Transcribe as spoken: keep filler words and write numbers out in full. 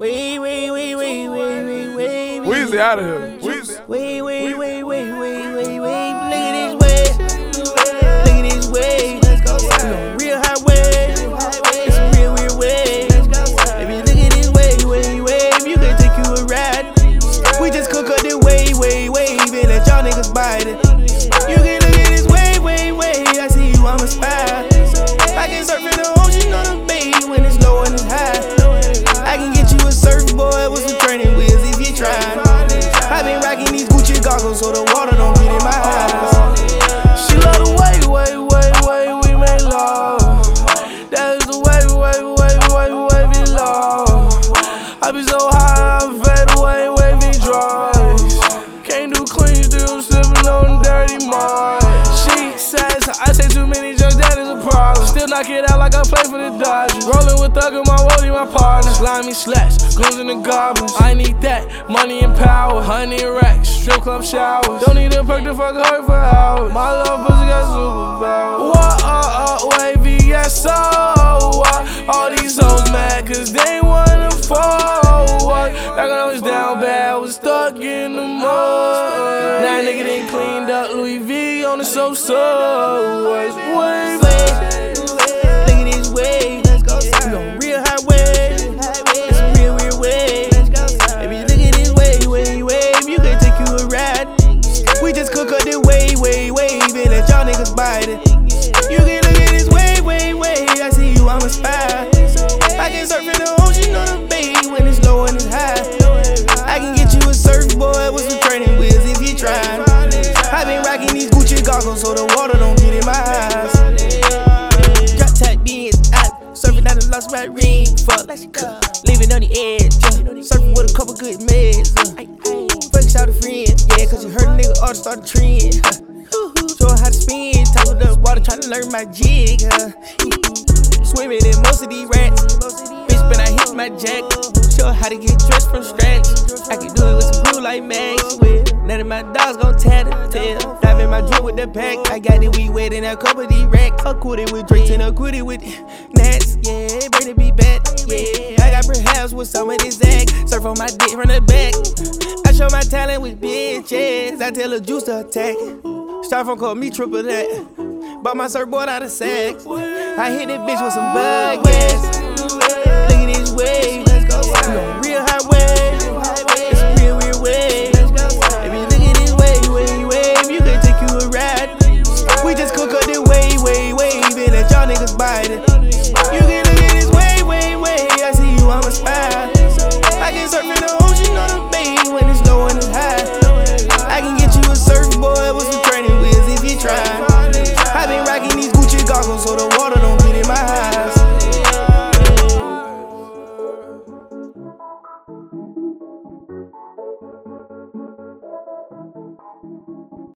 Wait, wait, wait, wait, wait, wait, wait. Weezy out of here. Weezy. Wait, wait, wait, wait, wait, wait, wait. Look at this way. Look at this way. We on real highway. It's a real weird way. Baby, look at this way, way, wave. You can take you a ride. We just cook up the way, way, wave, and let y'all niggas bite it. You can look at this way, way, way. I see you, I'm a spy. I can surf in the ocean on the bay when it's low and it's high. I can get you a surfboard with some training wheels if you try. I've been rocking these Gucci goggles so the water don't get in my eyes. She love the way, way, way, way we make love. That is the way, way, way, way, way we love. I be so high, I fade away, wavy drugs. Can't do clean, still sipping on dirty mud. She says I say too many jokes, that is a problem. Still knock it out like I play for the Dodgers. Rolling with Thug and my roadie, my partner. Slimy slash, goons in the goblins. I need that, money and power. Honey racks, strip club showers. Don't need a perk to fuck her for hours. My love pussy got superpowers. What uh, uh, wavy, yes, so uh, all these hoes mad cause they wanna forward. Back when I was down bad, was stuck in the mud. Now nigga done cleaned up, Louis V on the so-so. Wavy. Look at this way. We on real highway. It's a real weird way. Baby, look at this way, way, wave. You can take you a ride. We just cook up the way, way, wave, and let y'all niggas bite it. You can look at this way, way, way. I see you, I'm a spy. I can surf in the ocean on the bay when it's low and it's high. I can get you a surfboard with some training wheels if you try. I've been rocking these Gucci goggles so the water don't get in my eyes. Drop top beans, I surfing down the lost my ring. Fuck, living on the edge, yeah. Surfing with a couple good meds. Uh. Fuck out a friend, yeah, cause you heard a nigga ought to start a trend. Uh. Show her how to spin, top of the water, trying to learn my jig. Uh. Swimming in most of these rats. Bitch, but I hit my jack. Show her how to get dressed from scratch. I can do it with some blue like Max. None of my dogs gon' tat the tail. Dive in my drip with the pack. I got the weed wet in a couple of these racks. I quit it with drinks and I quit it with Nats. Yeah, bring the beat back. Yeah, I got perhaps with some of this act. Surf on my dick from the back. I show my talent with bitches. I tell the juice to attack. Start from call me triple that. Bought my surfboard out of Saks. I hit that bitch with some bug gas.